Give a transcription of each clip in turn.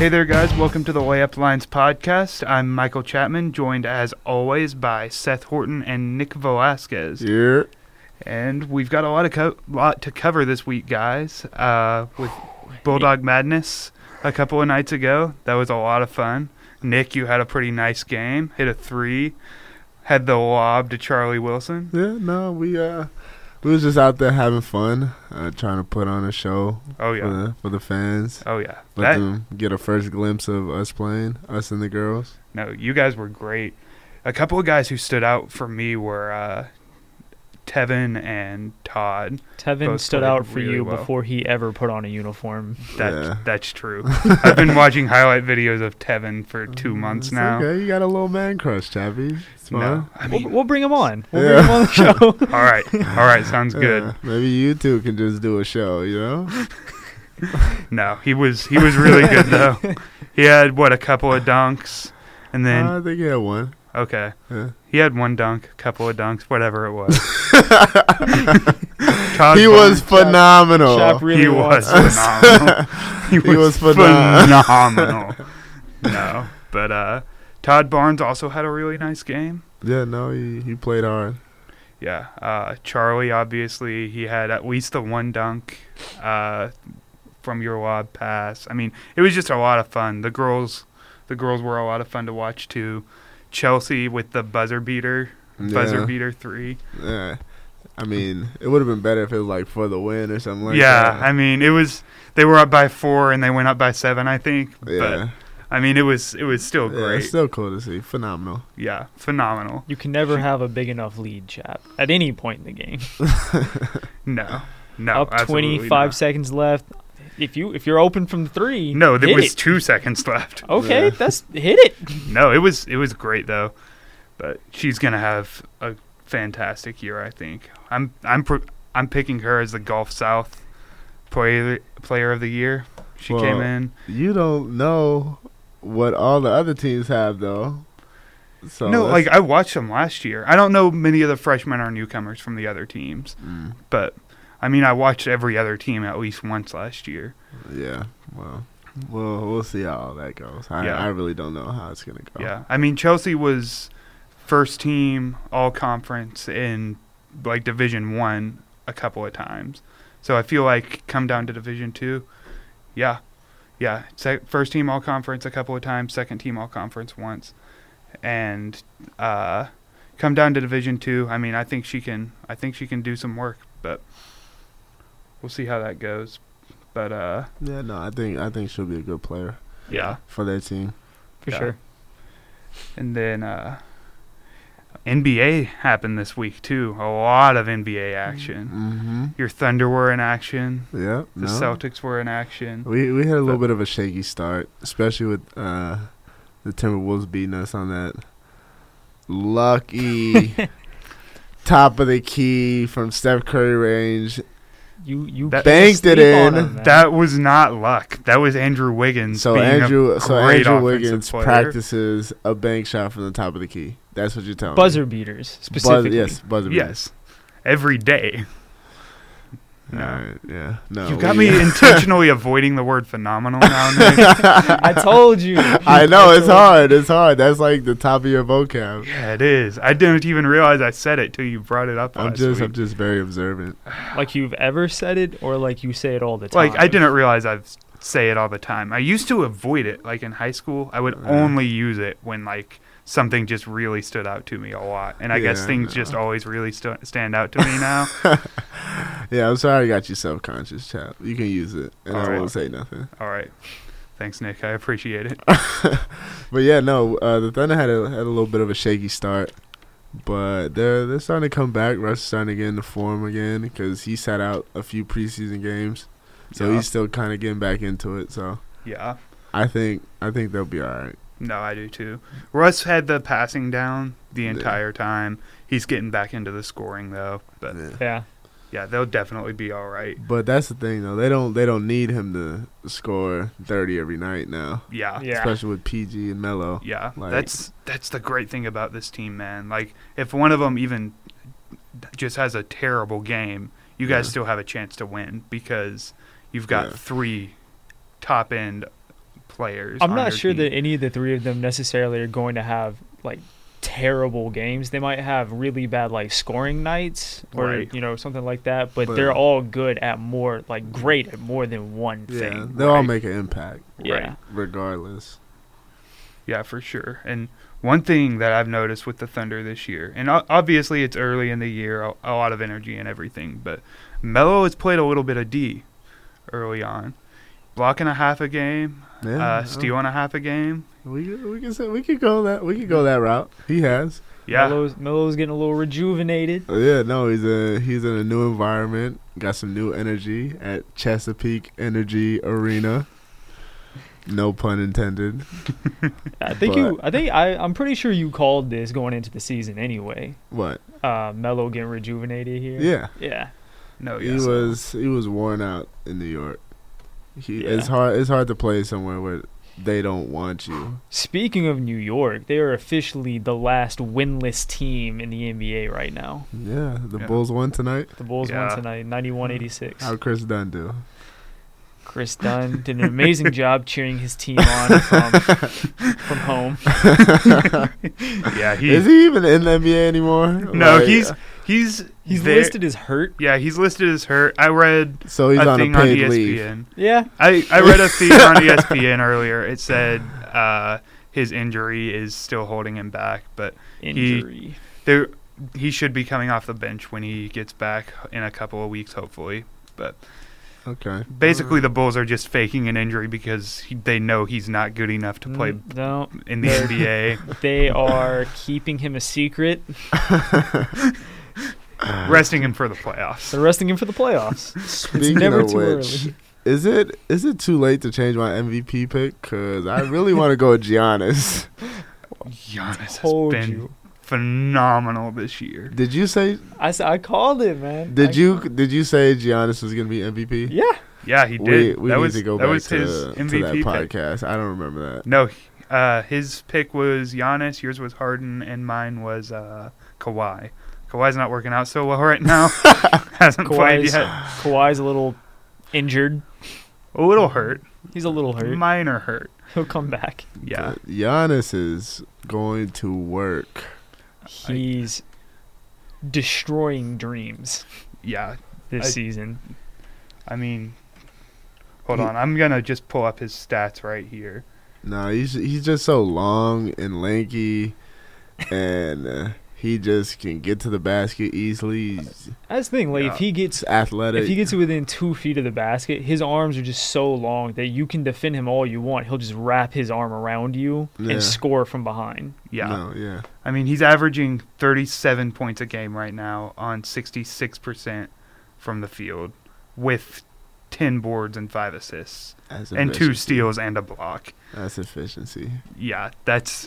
Hey there, guys. Welcome to the Layup Lines podcast. I'm Michael Chapman, joined as always by Seth Horton and Nick Velasquez. Yeah. And we've got a lot to cover this week, guys. With Bulldog Madness a couple of nights ago. That was a lot of fun. Nick, you had a pretty nice game. Hit a 3. Had the lob to Charlie Wilson. Yeah, no, we was just out there having fun, trying to put on a show. Oh, yeah. For the fans. Oh, yeah. Let them get a first glimpse of us playing, us and the girls. No, you guys were great. A couple of guys who stood out for me were Tevin and Todd. Tevin stood out for really you well. before he ever put on a uniform. That's true. I've been watching highlight videos of Tevin for 2 months It's now. Okay, you got a little man crush, Chappie. It's fine. No, I mean, We'll bring him on. We'll bring him on the show. all right, sounds good. Yeah, maybe you two can just do a show, you know? No, he was really good though. He had a couple of dunks, and then I think he had one. okay, Yeah. he had one dunk, a couple of dunks, whatever it was. He was phenomenal. Chap really He was phenomenal. He was phenomenal. No, but Todd Barnes also had a really nice game. Yeah, no, he played hard. Yeah, Charlie, obviously, he had at least the one dunk from your lob pass. I mean, it was just a lot of fun. The girls were a lot of fun to watch, too. Chelsea with the buzzer beater 3. Yeah. I mean, it would have been better if it was like for the win or something like that. Yeah, I mean, they were up by 4 and they went up by 7, I think. Yeah. But, I mean, it was still Yeah, great. it's still cool to see. Phenomenal. Yeah, phenomenal. You can never have a big enough lead, chap, at any point in the game. No, Up absolutely 25 not. seconds left. If you're open from 3, No, there hit was it. 2 seconds left. Okay, Yeah. hit it. No, it was great though, but she's gonna have a fantastic year. I think. I'm picking her as the Gulf South player of the year. She Well, came in. You don't know what all the other teams have, though. So No, like I watched them last year. I don't know many of the freshmen or newcomers from the other teams, but I mean I watched every other team at least once last year. Yeah. Well, we'll see how all that goes. Yeah. I really don't know how it's gonna go. Yeah, I mean Chelsea was first team all conference in like Division 1 a couple of times. So I feel like come down to Division 2, yeah. First team all conference a couple of times, second team all conference once, and come down to Division 2. I mean, I think she can do some work, but we'll see how that goes. But Yeah. No, I think she'll be a good player yeah. for their team. For Yeah. sure. And then NBA happened this week too. A lot of NBA action. Mm-hmm. Your Thunder were in action. Yeah. The Celtics were in action. We had a little bit of a shaky start, especially with the Timberwolves beating us on that lucky top of the key from Steph Curry range. You That- Banked it sleep on in. him, man. That was not luck. That was Andrew Wiggins. So being Andrew a great offensive Wiggins player. practices a bank shot from the top of the key. That's what you're telling buzzer me. beaters specifically. Buzzer beaters. Yes, every day. No. All right, yeah. No. You've got me intentionally avoiding the word phenomenal now, Nick. I told you. I know it's hard. It's hard. That's like the top of your vocab. Yeah, it is. I didn't even realize I said it till you brought it up I'm last week. just very observant. Like you've ever said it, or like you say it all the time. Like, I didn't realize I say it all the time. I used to avoid it. Like, in high school, I would only use it when, like, something just really stood out to me a lot. And I guess Yeah, things no. just always really stand out to me now. Yeah, I'm sorry I got you self-conscious, chap. You can use it, and All I right. won't say nothing. All right. Thanks, Nick. I appreciate it. But yeah, no, the Thunder had a little bit of a shaky start, but they're starting to come back. Russ is starting to get into form again because he sat out a few preseason games, so Yeah. he's still kind of getting back into it. So Yeah. I think they'll be all right. No, I do too. Russ had the passing down the entire time. He's getting back into the scoring, though. But, Yeah. yeah, they'll definitely be all right. But that's the thing, though. They don't need him to score 30 every night now, Yeah. Yeah. especially with PG and Melo. Yeah, Like- that's the great thing about this team, man. Like, if one of them even just has a terrible game, you guys Yeah. still have a chance to win because you've got Yeah. 3 top-end players. I'm on not your sure team. that any of the three of them necessarily are going to have like terrible games. They might have really bad like scoring nights or Right. something like that, but But- they're all good at more like great at more than one Yeah, thing. they'll all Right. make an impact Yeah. Right. regardless. Yeah, for sure. And one thing that I've noticed with the Thunder this year, and obviously it's early in the year, a lot of energy and everything, but Melo has played a little bit of D early on. Blocking a half a game, Yeah, stealing a half a game. we could go that route. He has. Yeah, Melo's getting a little rejuvenated. Yeah, no, he's in a new environment. Got some new energy at Chesapeake Energy Arena. No pun intended. I'm pretty sure you called this going into the season anyway. What? Melo getting rejuvenated here. Yeah. Yeah. no, He yeah. was worn out in New York. Yeah. It's hard to play somewhere where they don't want you. Speaking of New York, they are officially the last winless team in the NBA right now. Yeah, the Yeah. Bulls won tonight. The Bulls Yeah. won tonight, 91-86. How'd Chris Dunn do? Chris Dunn did an amazing job cheering his team on from home. Yeah, Is he even in the NBA anymore? No, Like, he's He's there- listed as hurt. Yeah, he's listed as hurt. I read so he's a on a thing on paid ESPN. leave. Yeah. I read a thing on ESPN earlier. It said his injury is still holding him back, but Injury. he should be coming off the bench when he gets back in a couple of weeks, hopefully. But Okay. basically, the Bulls are just faking an injury because they know he's not good enough to play No, in the they're- NBA. they are keeping him a secret. Resting him for the playoffs. They're resting him for the playoffs. Speaking never of too which, early. is it too late to change my MVP pick? Because I really want to go with Giannis. Giannis has Told been you. phenomenal this year. Did you say? I called it, man. Did you say Giannis was gonna be MVP? Yeah. Yeah, he did. We that need was to go that back was his to MVP that pick. podcast. I don't remember that. No, his pick was Giannis, yours was Harden, and mine was Kawhi. Kawhi's not working out so well right now. Hasn't played yet. Kawhi's a little injured. A little hurt. He's a little hurt. Minor hurt. He'll come back. Yeah. But Giannis is going to work. He's destroying dreams Yeah. this season. I mean, hold on. I'm going to just pull up his stats right here. No, he's just so long and lanky, and he just can get to the basket easily. That's the thing. Like Yeah. if he gets He's athletic. If he gets within 2 feet of the basket, his arms are just so long that you can defend him all you want. He'll just wrap his arm around you Yeah. and score from behind. Yeah. No, yeah. I mean, he's averaging 37 points a game right now on 66% from the field with 10 boards and 5 assists That's and 2 efficiency. steals and a block. That's efficiency. Yeah, that's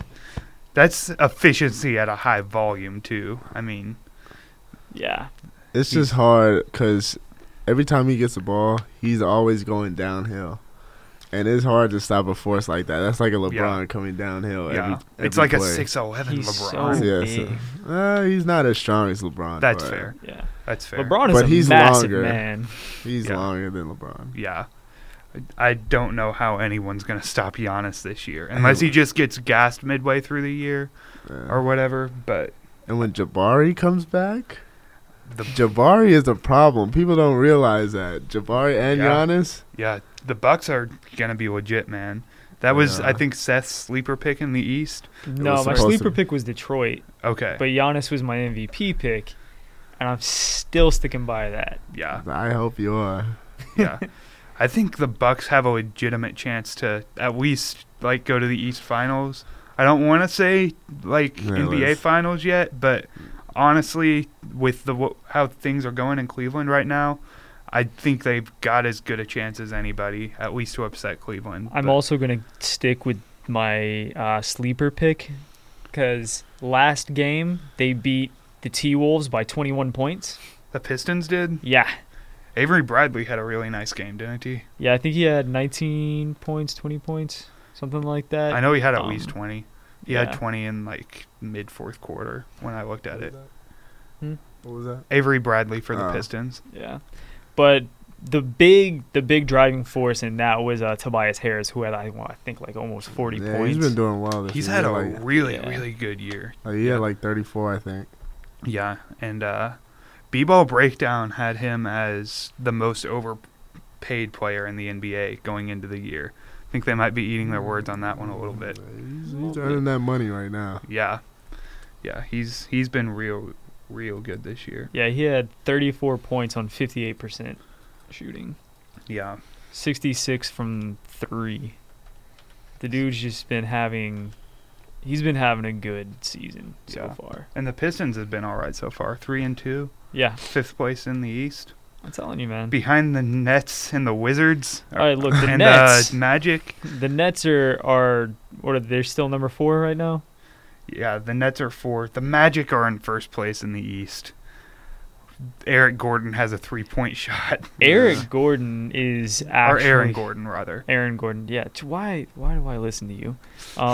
efficiency at a high volume too. I mean, Yeah. It's just hard because every time he gets the ball, he's always going downhill. And it's hard to stop a force like that. That's like a LeBron coming downhill yeah, every it's like a play. 6'11" He's LeBron. so Yeah, so, big. he's not as strong as LeBron. That's but fair. Yeah. That's fair. LeBron is But a he's massive longer. man. He's Yeah. longer than LeBron. Yeah. I don't know how anyone's going to stop Giannis this year unless he just gets gassed midway through the year Yeah. or whatever. But And when Jabari comes back, the Jabari is the problem. People don't realize that. Jabari and Yeah. Giannis. yeah, the Bucks are going to be legit, man. That was, Yeah. I think, Seth's sleeper pick in the East. No, was my supposed sleeper to- pick was Detroit, Okay. but Giannis was my MVP pick, and I'm still sticking by that. Yeah. I hope you are. Yeah. I think the Bucks have a legitimate chance to at least like go to the East Finals. I don't want to say like Yeah, NBA let's- Finals yet, but honestly, with how things are going in Cleveland right now, I think they've got as good a chance as anybody, at least to upset Cleveland. I'm But- also going to stick with my sleeper pick because last game they beat the T-Wolves by 21 points. the Pistons did. Yeah. Avery Bradley had a really nice game, didn't he? Yeah, I think he had 19 points, 20 points, something like that. I know he had at um, least 20. He yeah. had 20 in like mid fourth quarter when I looked at it. What was that? Avery Bradley for the Oh. Pistons. Yeah. But the big driving force in that was Tobias Harris, who had I think like almost 40 points. He's been doing well this He's year. had a like, really good year. he had like 34, I think. Yeah, and B-Ball Breakdown had him as the most overpaid player in the NBA going into the year. I think they might be eating their words on that one a little bit. He's earning that money right now. Yeah, he's been real good this year. Yeah, he had 34 points on 58% shooting. Yeah, 66 from 3. The dude's just been having a good season so far. and the Pistons have been all right so far. 3-2, Yeah, 5th place in the East, I'm telling you, man. behind the Nets and the Wizards. All right, look, the and Nets. Magic. The Nets are what are they? They're still number 4 right now. Yeah, the Nets are 4th. The Magic are in 1st place in the East. Eric Gordon has a 3-point shot. Eric Gordon is actually Or Aaron Gordon, rather. Aaron Gordon, yeah. Why do I listen to you?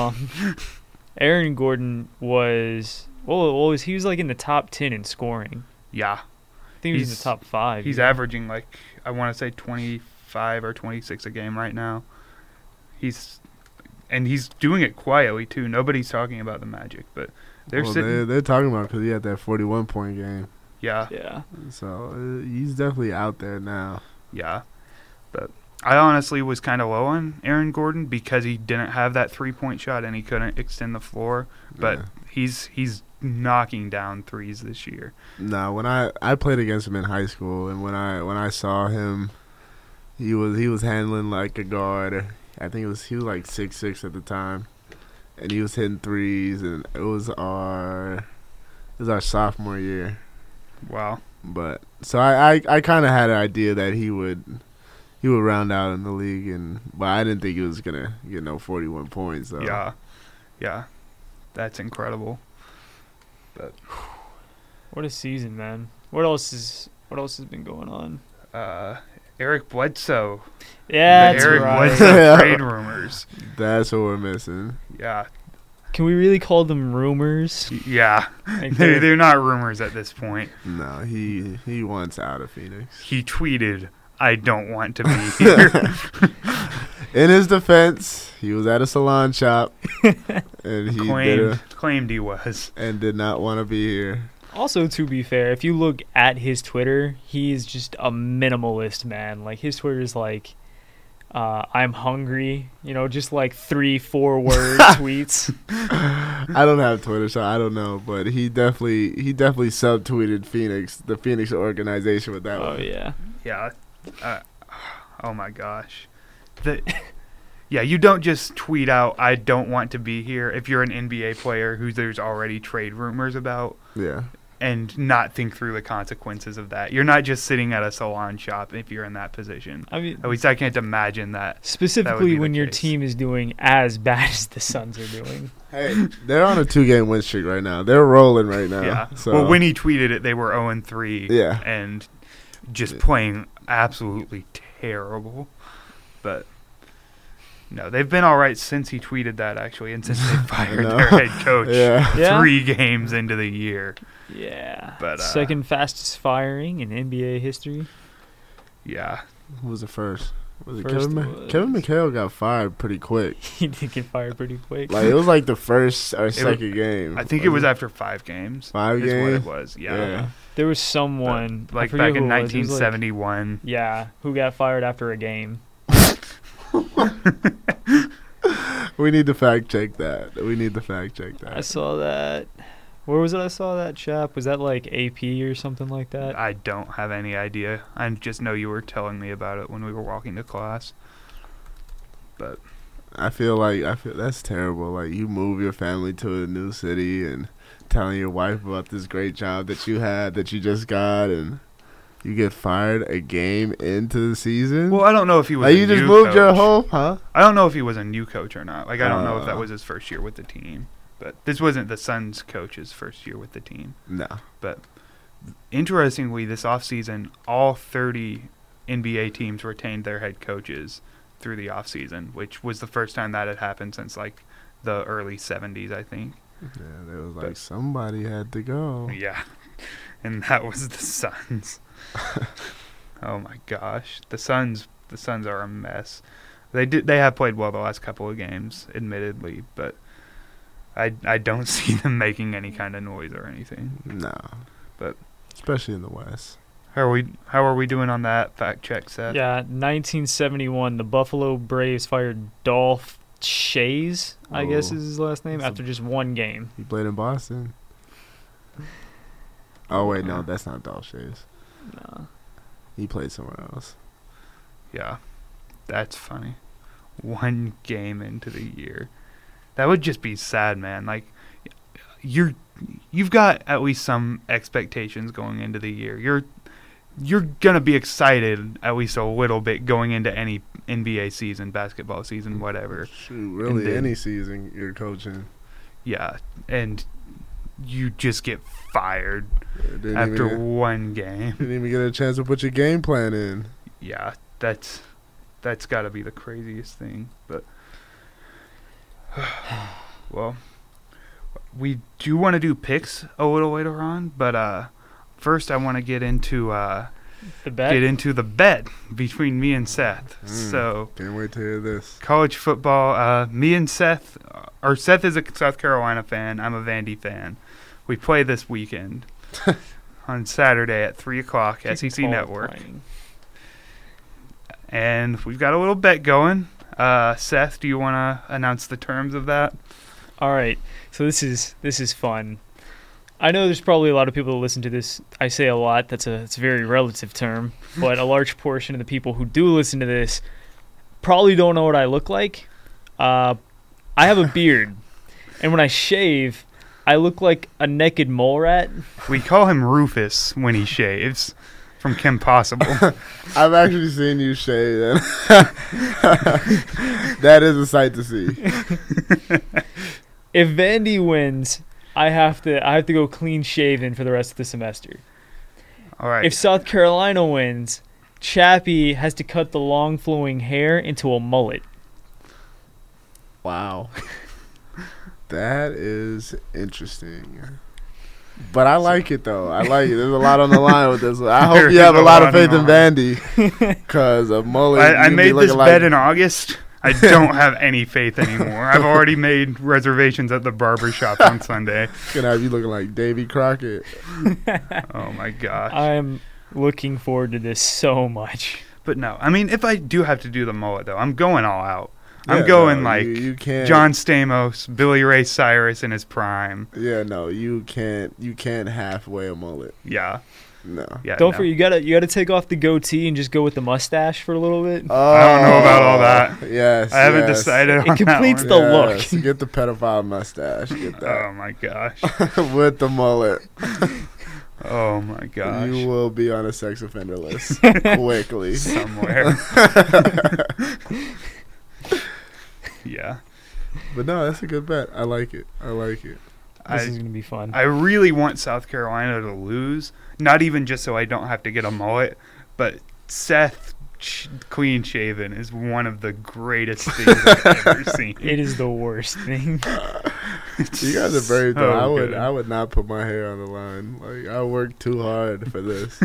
Aaron Gordon was he was like in the top 10 in scoring. Yeah. I think he was in the top 5. He's averaging like, I want to say 25 or 26 a game right now. He's doing it quietly too. Nobody's talking about the Magic, but they're talking about because he had that 41-point game. Yeah. Yeah. So he's definitely out there now. Yeah. But I honestly was kind of low on Aaron Gordon because he didn't have that 3-point shot and he couldn't extend the floor. But he's knocking down threes this year. No, when I played against him in high school, and when I saw him, he was handling like a guard. I think he was like 6'6" at the time, and he was hitting threes, and it was our sophomore year. Wow. But so I kind of had an idea that he would round out in the league, but I didn't think he was gonna get no 41 points. So. Yeah, that's incredible. But What a season, man. What else has been going on? Eric Bledsoe. Yeah, that's Eric right. Bledsoe trade rumors. That's what we're missing. Yeah. Can we really call them rumors? Yeah. Like They're not rumors at this point. No, he wants out of Phoenix. He tweeted, "I don't want to be here." In his defense, he was at a salon shop, and he claimed he was. and did not want to be here. Also, to be fair, if you look at his Twitter, he is just a minimalist, man. Like, his Twitter is like, I'm hungry, just like 3-4 word tweets. I don't have Twitter, so I don't know, but he definitely subtweeted the Phoenix organization with that one. Oh, yeah. Yeah. Oh, my gosh. Yeah, you don't just tweet out, "I don't want to be here," if you're an NBA player who there's already trade rumors about. Yeah. And not think through the consequences of that. You're not just sitting at a salon shop if you're in that position. I mean, at least I can't imagine that. Specifically that when your case. team is doing as bad as the Suns are doing. Hey, they're on a 2-game win streak right now. They're rolling right now. Yeah. So. Well, when he tweeted it, they were 0-3. Yeah. And just playing absolutely terrible. But no, they've been all right since he tweeted that, actually, and since they fired their head coach 3 games into the year. Yeah. But second fastest firing in NBA history. Yeah. Who was the first? Was it First Kevin McHale got fired pretty quick. He did get fired pretty quick. Like, it was like the first or second game. I think it was after 5 games. 5 is games? what it was, yeah. There was someone, but, like, I forget back in who it was. It was 1971. who got fired after a game. We need to fact check that. I saw that. Where was it I saw that, chap? Was that like AP or something like that? I don't have any idea. I just know you were telling me about it when we were walking to class. But I feel that's terrible. Like, you move your family to a new city and telling your wife about this great job that you had, that you just got, and you get fired a game into the season. Well, I don't know if he was. Like, you just moved your whole, huh? I don't know if he was a new coach or not. Like, I don't know if that was his first year with the team. But this wasn't the Suns' coach's first year with the team. No. But interestingly, this offseason, all 30 NBA teams retained their head coaches through the offseason, which was the first time that had happened since, like, the early 70s, I think. Yeah, there was like somebody had to go. Yeah. And that was the Suns. Oh my gosh, the Suns are a mess. They have played well the last couple of games, admittedly, but I don't see them making any kind of noise or anything. No. But especially in the West. How are we doing on that fact check, Seth? Yeah, 1971, the Buffalo Braves fired Dolph Shays, I guess is his last name, after just one game. He played in Boston. Oh wait, no, that's not Dolph Shays. No. He played somewhere else. Yeah, that's funny. One game into the year. That would just be sad, man. Like, you've got at least some expectations going into the year. You're gonna be excited at least a little bit going into any NBA season, basketball season, whatever. Shoot, really, then, any season you're coaching. Yeah, and you just get fired Didn't after even one game. Didn't even get a chance to put your game plan in. Yeah, that's got to be the craziest thing. But well, we do want to do picks a little later on, but first I want to get into the bet between me and Seth. So Can't wait to hear this. college football. Me and Seth, or Seth is a South Carolina fan. I'm a Vandy fan. We play this weekend on Saturday at 3 o'clock, SEC Network. And we've got a little bet going. Seth, do you want to announce the terms of that? All right. So this is fun. I know there's probably a lot of people that listen to this. I say a lot. It's a very relative term, but a large portion of the people who do listen to this probably don't know what I look like. I have a beard, and when I shave, I look like a naked mole rat. We call him Rufus when he shaves from Kim Possible. I've actually seen you shave, and that is a sight to see. If Vandy wins, I have to go clean shaven for the rest of the semester. All right. If South Carolina wins, Chappie has to cut the long flowing hair into a mullet. Wow. That is interesting. But I like it, though. I like it. There's a lot on the line with this one. I hope you have a lot of faith in Vandy. Because a mullet. I made this bet in August. I don't have any faith anymore. I've already made reservations at the barber shop on Sunday. Gonna have you looking like Davy Crockett. Oh, my gosh. I'm looking forward to this so much. But no, I mean, if I do have to do the mullet, though, I'm going all out. I'm Yeah, going no, like you can't, John Stamos, Billy Ray Cyrus in his prime. Yeah, no, you can't halfway a mullet. Yeah. No. Yeah. Don't no. forget, you gotta take off the goatee and just go with the mustache for a little bit. I don't know about all that. Yes. I haven't yes. decided on It completes that the one. look. Yes, get the pedophile mustache. Get that. Oh, my gosh. With the mullet. Oh, my gosh. You will be on a sex offender list quickly. Somewhere. Yeah. But no, that's a good bet. I like it. This is gonna be fun. I really want South Carolina to lose, not even just so I don't have to get a mullet, but Seth clean shaven is one of the greatest things I've ever seen. It is the worst thing. You guys are very so dumb. good. I would not put my hair on the line. Like, I worked too hard for this.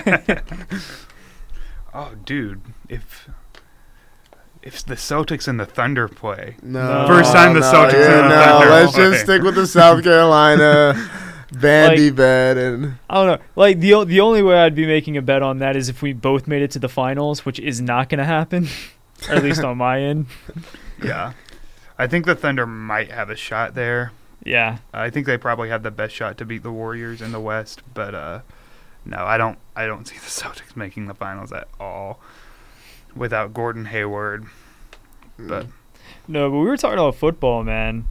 Oh, dude, if the Celtics and the Thunder play, No. First time the Celtics and the Thunder Let's play. just stick with the South Carolina Vandy bet. And I don't know. Like the only way I'd be making a bet on that is if we both made it to the finals, which is not gonna happen, or at least on my end. yeah, I think the Thunder might have a shot there. Yeah. I think they probably have the best shot to beat the Warriors in the West, but no, I don't see the Celtics making the finals at all without Gordon Hayward. But No, but we were talking about football, man.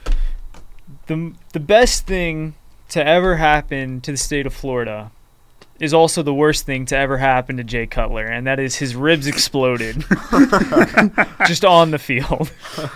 The best thing to ever happen to the state of Florida is also the worst thing to ever happen to Jay Cutler, and that is his ribs exploded just on the field.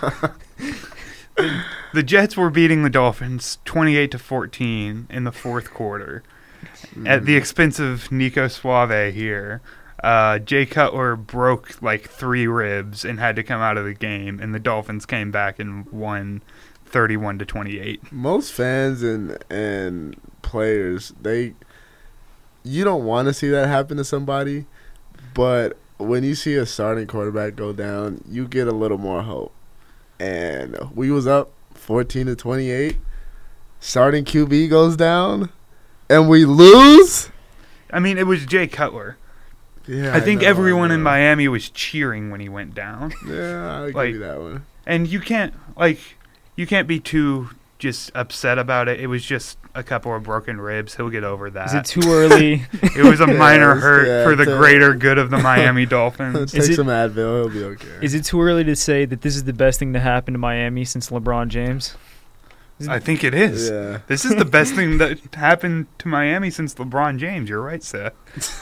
the Jets were beating the Dolphins 28-14 in the fourth quarter at the expense of Nico Suave here. Jay Cutler broke like 3 ribs and had to come out of the game, and the Dolphins came back and won 31-28. most fans and players, you don't want to see that happen to somebody, But when you see a starting quarterback go down, you get a little more hope. And we was up 14-28. Starting QB goes down, and we lose. I mean, it was Jay Cutler. Yeah, I think know, everyone I in know. Miami was cheering when he went down. Yeah, I'll like- give you that one. And you can't be too just upset about it. It was just a couple of broken ribs. He'll get over that. Is it too early? It was a minor Yes, hurt yeah, for the it's a- greater good of the Miami Dolphins. Take it- some Advil, he'll be okay. Is it too early to say that this is the best thing to happen to Miami since LeBron James? I think it is. Yeah. This is the best thing that happened to Miami since LeBron James. You're right, Seth.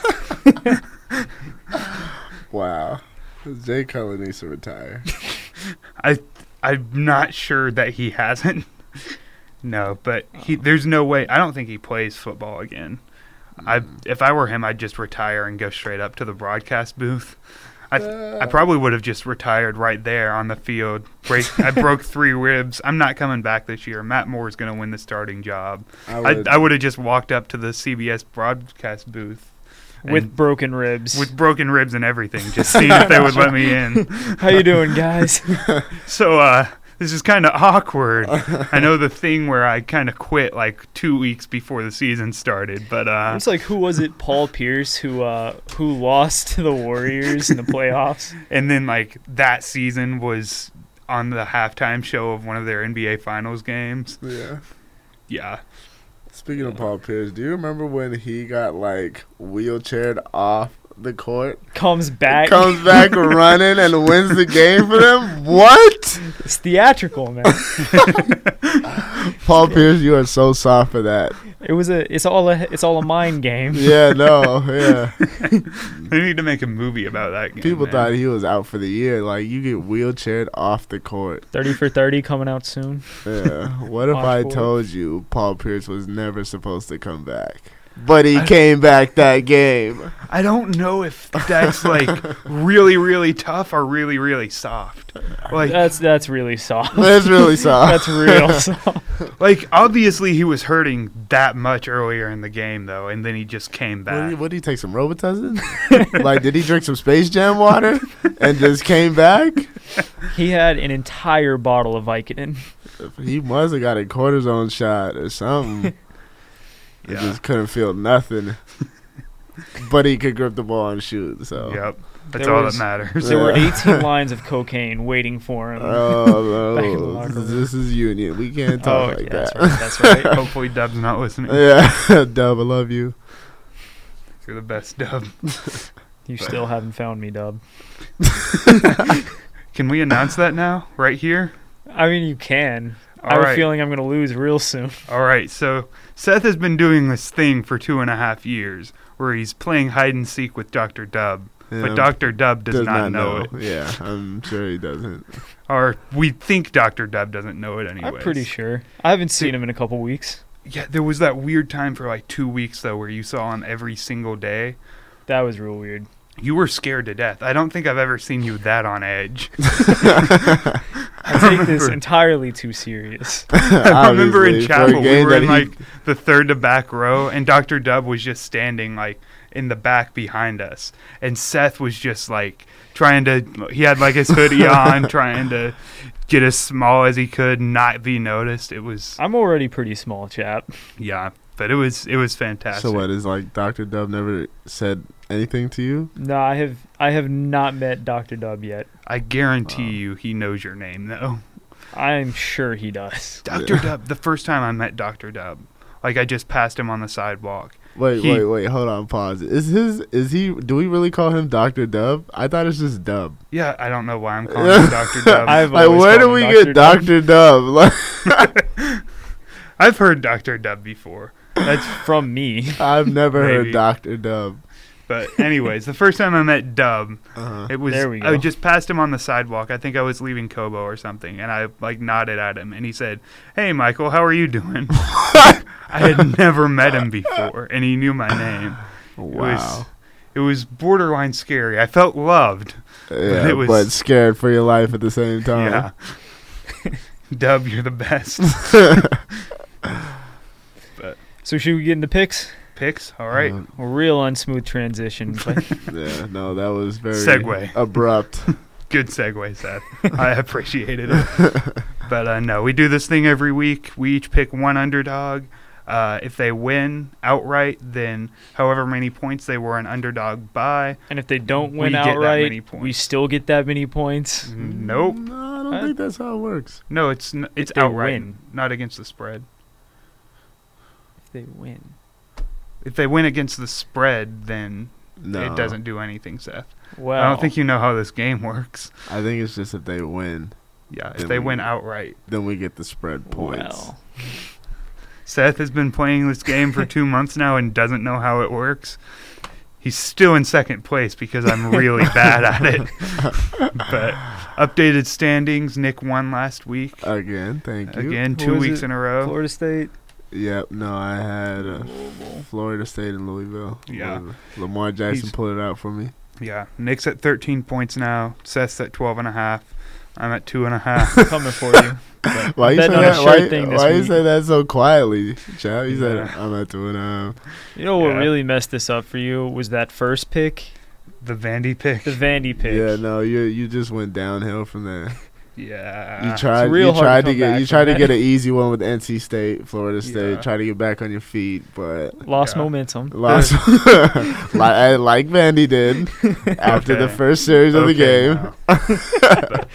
Wow. Jay Cutler needs to retire. I'm not sure that he hasn't. No, but there's no way. I don't think he plays football again. If I were him, I'd just retire and go straight up to the broadcast booth. I probably would have just retired right there on the field. I broke 3 ribs. I'm not coming back this year. Matt Moore's going to win the starting job. I would have just walked up to the CBS broadcast booth With broken ribs. with broken ribs and everything, just seeing if they would let me in. How you doing, guys? So this is kind of awkward. I know the thing where I kind of quit like 2 weeks before the season started, but It's like, who was it? Paul Pierce who lost to the Warriors in the playoffs. and then like that season was on the halftime show of one of their NBA Finals games. Yeah. Yeah. Speaking of Paul Pierce, do you remember when he got like wheelchaired off the court, Comes back. comes back running and wins the game for them? What? It's theatrical, man. Paul Pierce, you are so soft for that. It's all a mind game. Yeah, no, yeah. They need to make a movie about that game. People man. thought he was out for the year. Like, you get wheelchaired off the court. 30 for 30 coming out soon. Yeah. What if Watch I for it. told you Paul Pierce was never supposed to come back? But he came back that game. I don't know if that's like really, really tough or really, really soft. Like, That's really soft. That's really soft. That's real soft. like obviously he was hurting that much earlier in the game though, and then he just came back. What did he take, some Robitussin? Like, did he drink some Space Jam water and just came back? He had an entire bottle of Vicodin. He must have got a cortisone shot or something. He Yeah. just couldn't feel nothing. But he could grip the ball and shoot, so. Yep. That's There all was- that matters. There were Yeah. 18 lines of cocaine waiting for him. Oh, Back in the no. locker room. This is Union. We can't talk like yeah, that. that's right. Hopefully Dub's not listening. Yeah. Dub, I love you. You're the best, Dub. You still haven't found me, Dub. Can we announce that now? Right here? I mean, you can. I All have a right. feeling I'm going to lose real soon. All right, so Seth has been doing this thing for 2.5 years where he's playing hide and seek with Dr. Dub, Yeah, but Dr. Dub does not know it. Yeah, I'm sure he doesn't. Or we think Dr. Dub doesn't know it anyway. I'm pretty sure. I haven't seen him in a couple weeks. Yeah, there was that weird time for like 2 weeks, though, where you saw him every single day. That was real weird. You were scared to death. I don't think I've ever seen you that on edge. I take this entirely too serious. I remember in Obviously, for a chapel, we game were that in he- like the third to back row, and Dr. Dub was just standing like in the back behind us, and Seth was just like trying to. He had like his hoodie on, trying to get as small as he could, not be noticed. It was I'm already pretty small, chap. yeah, but it was fantastic. So what, is like Dr. Dub never said anything to you? No, I have not met Dr. Dub yet. I guarantee you, he knows your name though. I'm sure he does. Dr. Dub. The first time I met Dr. Dub, like I just passed him on the sidewalk. Wait, He- wait, hold on, pause. Is he, do we really call him Dr. Dub? I thought it's just Dub. Yeah, I don't know why I'm calling him Dr. Dub. I've Like, always where do called we him get Dr. Dr. Dub? Like, I've heard Dr. Dub before. That's from me. I've never Maybe. heard Dr. Dub. But anyways, the first time I met Dub, Uh-huh. it was There we I go. just passed him on the sidewalk. I think I was leaving Kobo or something, and I like nodded at him, and he said, "Hey, Michael, how are you doing?" I had never met him before, and he knew my name. Wow. It was borderline scary. I felt loved. Yeah, it was- but scared for your life at the same time. Yeah. Dub, you're the best. So should we get into picks? picks. All right. A real unsmooth transition. But Yeah, no, that was very Segue. abrupt. Good segue, Seth. I appreciated it. But no, we do this thing every week. We each pick one underdog. If they win outright, then however many points they were an underdog by. and if they don't We win get that many outright, points. we still get that many points. Nope. No, I don't think that's how it works. No, it's they outright, win. not against the spread. If they win. If they win against the spread, then No, it doesn't do anything, Seth. Well, I don't think you know how this game works. I think it's just if they win, Yeah, if Then they we- win outright. then we get the spread points. Well, Seth has been playing this game for 2 months now and doesn't know how it works. He's still in second place because I'm really bad at it. But updated standings, Nick won last week. Again, thank you. Again, Who 2 was weeks it? in a row. Florida State. Yep, no, I had Louisville. Florida State and Louisville. Yeah. Lamar Jackson He's- pulled it out for me. Yeah, Nick's at 13 points now. Seth's at 12.5. I'm at 2.5. Coming for you. But Why you betting say on a that? shirt thing this Why you week. say that so quietly, Chad? You said Yeah. I'm at 2.5. You know what Yeah. really messed this up for you was that first pick, The Vandy pick. the Vandy pick. Yeah, no, you just went downhill from there. Yeah. You tried, real you hard to tried to come get, back you from tried to that. get an easy one with NC State, Florida State. Yeah. Try to get back on your feet, but Lost Yeah. momentum. lost like Vandy did after the Okay. first series of the Okay, game. now.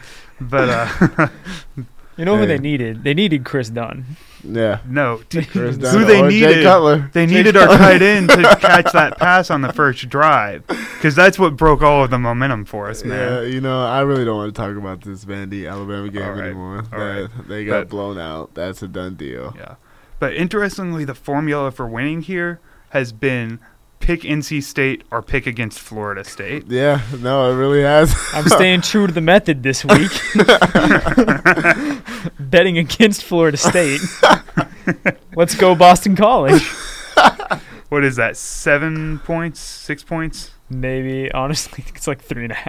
but You know who Hey. they needed? They needed Chris Dunn. Yeah, no. Chris Who Dunn they or Jay needed? Cutler. They needed our tight end to catch that pass on the first drive because that's what broke all of the momentum for us, Yeah, man. you know, I really don't want to talk about this Vandy Alabama game All right, anymore. all right. They got But- blown out. That's a done deal. Yeah. But interestingly, the formula for winning here has been pick NC State or pick against Florida State. Yeah, no, it really has. I'm staying true to the method this week. Betting against Florida State. Let's go Boston College. What is that? 7 points? 6 points? Maybe, honestly, I think it's like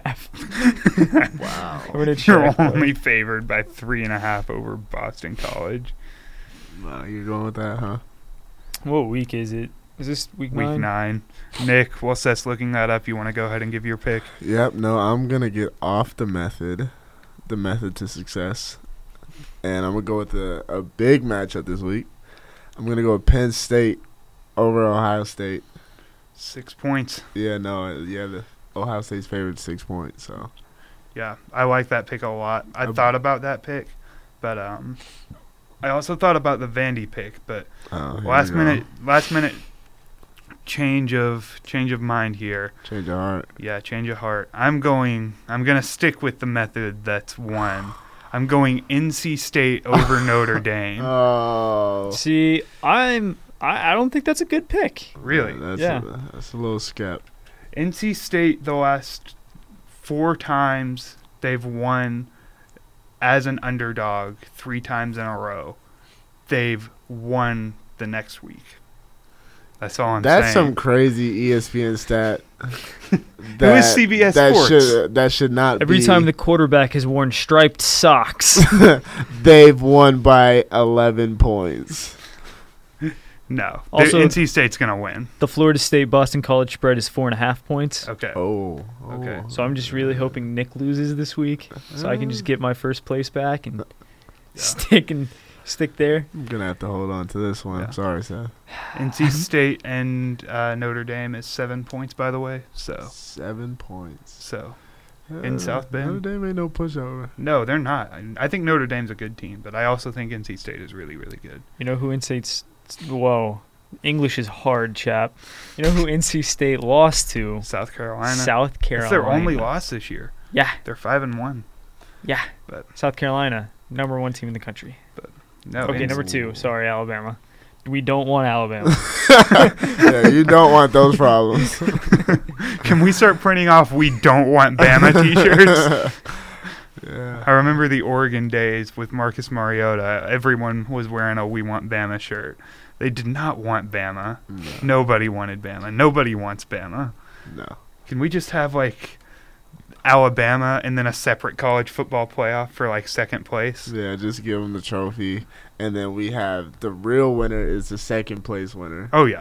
3.5. Wow. I'm gonna You're check. only favored by 3.5 over Boston College. Wow, you're going with that, huh? What week is it? Is this week Week 9? 9. Nick, while Seth's looking that up, you want to go ahead and give your pick? Yep, no, I'm going to get off the method to success. And I'm going to go with a big matchup this week. I'm going to go with Penn State over Ohio State. 6 points. Yeah, the Ohio State's favored 6 points, so. Yeah, I like that pick a lot. I Um, thought about that pick, but I also thought about the Vandy pick, but Here last we go. minute change of mind here. Change your heart. Yeah, change of heart. I'm gonna stick with the method that's won. I'm going NC State over Notre Dame. Oh. See, I don't think that's a good pick. Really? That's a little skep. NC State, the last 4 times they've won as an underdog 3 times in a row, they've won the next week. That's all I'm That's some saying. crazy ESPN stat. Who is CBS Sports? That should not Every be. time the quarterback has worn striped socks. They've won by 11 points. No. Also- NC State's going to win. The Florida State Boston College spread is 4.5 points. Okay. Oh. Okay. So I'm just really hoping Nick loses this week, so I can just get my first place back and stick there. I'm going to have to hold on to this one. Yeah. Sorry, Seth. NC State and Notre Dame is 7 points, by the way. So 7 points. in South Bend. Notre Dame ain't no pushover. No, they're not. I think Notre Dame's a good team, but I also think NC State is really, really good. You know who NC State's... Whoa. English is hard, chap. You know who NC State lost to? South Carolina. South Carolina. That's their only loss this year. Yeah, They're 5-1. yeah. But- South Carolina, number 1 team in the country. No. Okay, NC number 2. Sorry, Alabama. We don't want Alabama. Yeah, you don't want those problems. Can we start printing off "We Don't Want Bama" T-shirts? Yeah. I remember the Oregon days with Marcus Mariota. Everyone was wearing a "We Want Bama" shirt. They did not want Bama. No. Nobody wanted Bama. Nobody wants Bama. No. Can we just have like Alabama and then a separate college football playoff for like second place? Yeah, just give them the trophy. And then we have the real winner is the second place winner. Oh yeah.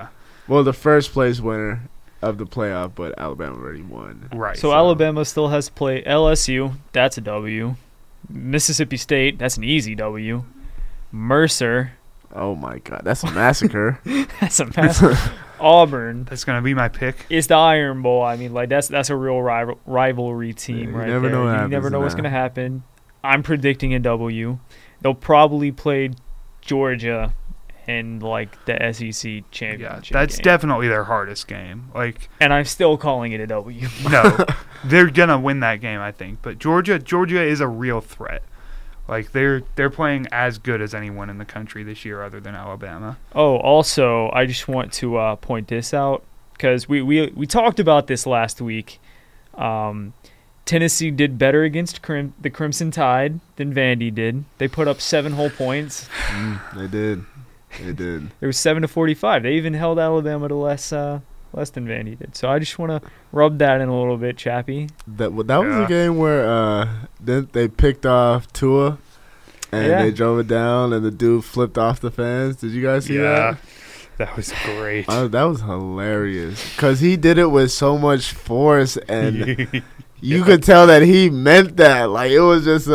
Well, the first place winner of the playoff, but Alabama already won. Right. So Alabama still has to play LSU. That's a W. Mississippi State. That's an easy W. Mercer. Oh my God, that's a massacre. That's a mess. Auburn That's going to be my pick. is the Iron Bowl. I mean, like that's a real rivalry team You right never there. know what You happens never know in what's that. going to happen. I'm predicting a W. They'll probably play Georgia in like the SEC Yeah, championship. that's game. definitely their hardest game. Like, And I'm still calling it a W. no, they're going to win that game, I think. But Georgia is a real threat. Like, they're playing as good as anyone in the country this year other than Alabama. Oh, also, I just want to point this out because we talked about this last week. Tennessee did better against the Crimson Tide than Vandy did. They put up 7 whole points. They did. They did. It was 7-45. They even held Alabama to less than Vandy did. So I just want to rub that in a little bit, Chappie. That was a Yeah. game where then they picked off Tua and Yeah. they drove it down and the dude flipped off the fans. Did you guys see that? That was great. That was hilarious because he did it with so much force and you could tell that he meant that. Like it was just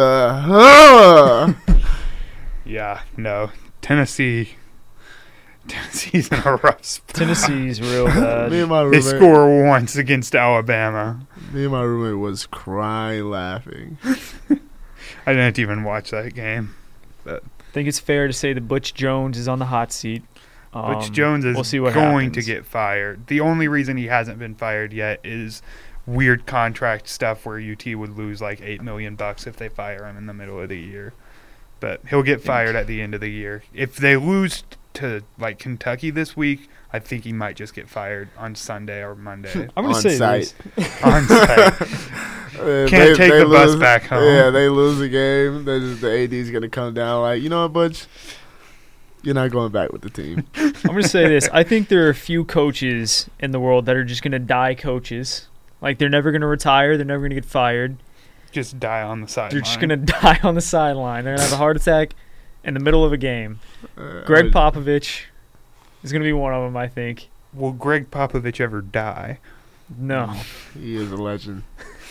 Yeah, no. Tennessee's in a rough spot. Tennessee's real bad. me and my They roommate. score once against Alabama. Me and my roommate was crying laughing. I didn't even watch that game. I think it's fair to say that Butch Jones is on the hot seat. Butch Jones is we'll see what going happens. to get fired. The only reason he hasn't been fired yet is weird contract stuff where UT would lose like $8 million if they fire him in the middle of the year. But he'll get fired at the end of the year. If they lose to like Kentucky this week, I think he might just get fired on Sunday or Monday. I'm going to on say site. this. on site. Can't take the bus back home. Yeah, they lose the game. The AD's gonna come down like, you know what, Butch? You're not going back with the team. I'm going to say this. I think there are a few coaches in the world that are just going to die coaches. Like, they're never going to retire. They're never going to get fired. Just die on the sideline. They're just going to die on the sideline. They're going to have a heart attack in the middle of a game. Greg Popovich is going to be one of them, I think. Will Greg Popovich ever die? No. He is a legend.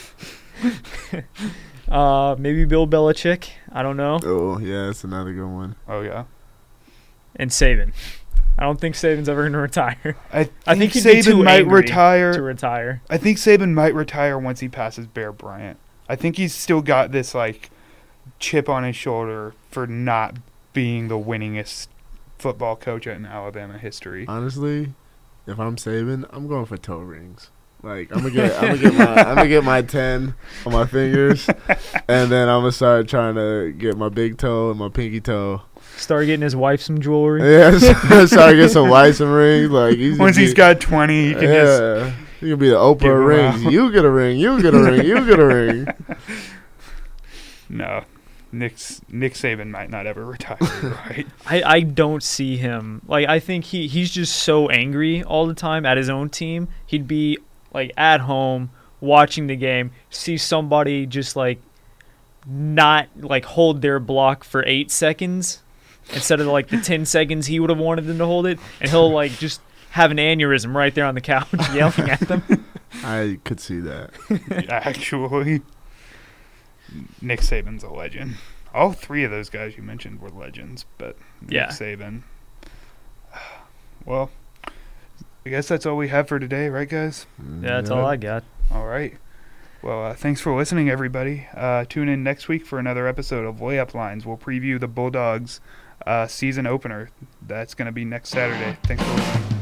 Maybe Bill Belichick. I don't know. Oh yeah, that's another good one. Oh yeah. And Saban. I don't think Saban's ever going to retire. I I think think he'd be too Saban might angry retire. to retire. I think Saban might retire once he passes Bear Bryant. I think he's still got this like chip on his shoulder for not being the winningest football coach in Alabama history. Honestly, if I'm Saban, I'm going for toe rings. Like I'm gonna get my 10 on my fingers, and then I'm gonna start trying to get my big toe and my pinky toe. Start getting his wife some jewelry. Yeah, start get some lights and rings. Like Once he's got 20, he can just you can be the Oprah give of him rings. out. You get a ring. You get a ring. You get a ring. no. Nick Saban might not ever retire, right? I don't see him. Like, I think he's just so angry all the time at his own team. He'd be, like, at home watching the game, see somebody just, like, not, like, hold their block for 8 seconds instead of, like, the 10 seconds he would have wanted them to hold it, and he'll, like, just have an aneurysm right there on the couch yelling at them. I could see that. Actually, Nick Saban's a legend. All 3 of those guys you mentioned were legends, but Yeah. Nick Saban. Well, I guess that's all we have for today, right, guys? Yeah, that's all I got. All right. Well, thanks for listening, everybody. Tune in next week for another episode of Layup Lines. We'll preview the Bulldogs season opener. That's going to be next Saturday. Thanks for listening.